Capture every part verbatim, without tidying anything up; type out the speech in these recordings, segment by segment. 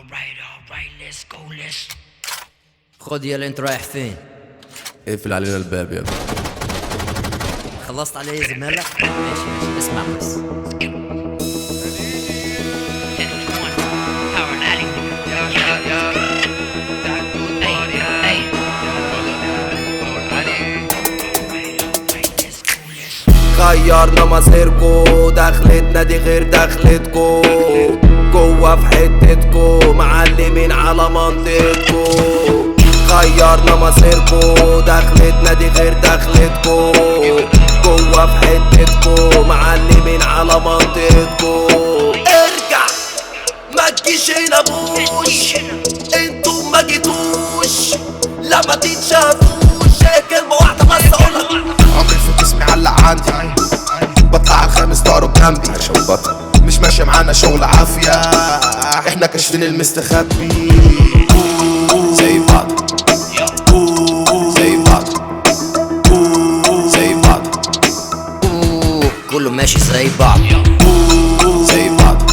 alright, alright, let's go, let's. خد يلا انت رايح فين؟ اقفل علينا الباب يا ابني. خلصت علي زمالك؟ ماشي ماشي اسمع بس. غيرنا مصيركو، دخلتنا دي غير دخلتكو، جوا في حتتكو معلمين على منطقتكو. غيرنا مصيركو، دخلتنا دي غير دخلتكو، جوا في حتتكو معلمين على منطقتكو. ارجع ما تجيش هنا بوش، انتو ما جيتوش لا ما تتشافوش. هي كلمة واحدة بس اقولها، عمري في جسمي علق عندي، بطلع الخامس ضارب جنبي عشان بطل مش ماشي معانا شغل عافية، احنا كاشفين المستخبي زي بعض زي بعض زي بعض كله ماشي زي بعض زي بعض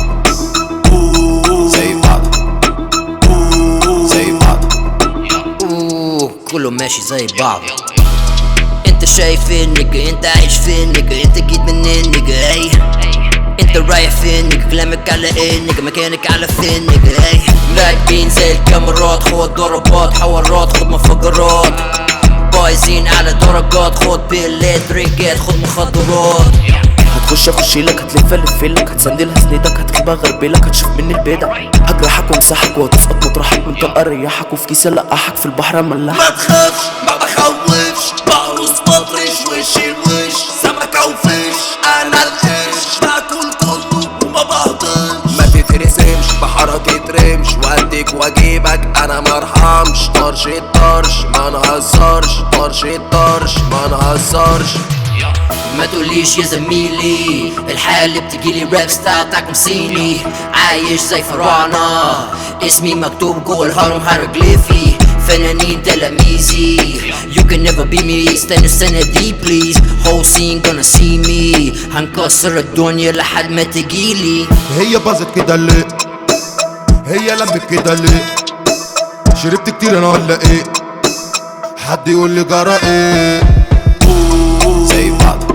زي بعض زي بعض كله ماشي زي بعض. انت شايف فين نيجا؟ انت عايش فين نيجا؟ انت جيت منين نيجا؟ اي انت رايح فين نيجا؟ كلامك على ايه نيجا؟ مكانك على فين نيجا؟ اي راكبين زي الكاميرات، خد ضربات حوارات خد مفجرات، بايظين على درجات، خد بيلات درينجات خد مخدرات. هتخش اخشيلك هتلف الفلك هتسندلها سندك هتجيبها غربلك هتشوف مني البدع هجرحك وامسحك وهتسقط مطرحك من طلقه ريحك وفي كيس القحك في البحر ملحك. ما تخافش ما بخوفش بقرص بطرش وش الوش سمكة وفيش انا القرش باكل كله وما بهضمش. ما تترسمش بحركة رمش واديك واجيبك انا مرحمش. طرش الطرش ما نهزرش، طرش الطرش ما نهزرش. ما تقوليش يا زميلي الحالة بتجيلي راب ستايل بتاعكم صيني، عايش زي فراعنة اسمي مكتوب جوه الهرم هيروغليفي، فنانين تلاميذي You can never be me. استنى السنة دي please whole scene gonna see me. هنكسر الدنيا لحد ما تجيلي. هي باظت كده ليه؟ هي لمت كده ليه؟ شربت كتير انا ولا ايه؟ حد يقول لي جرى ايه؟ زي بعض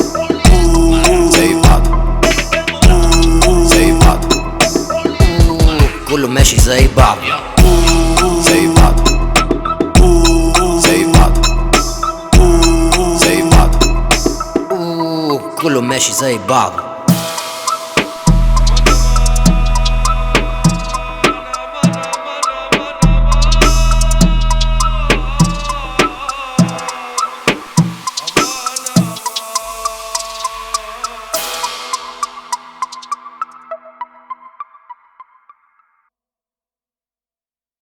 زي بعض زي بعض كله ماشي زي بعض زي بعض زي بعض زي بعض كله ماشي زي بعض.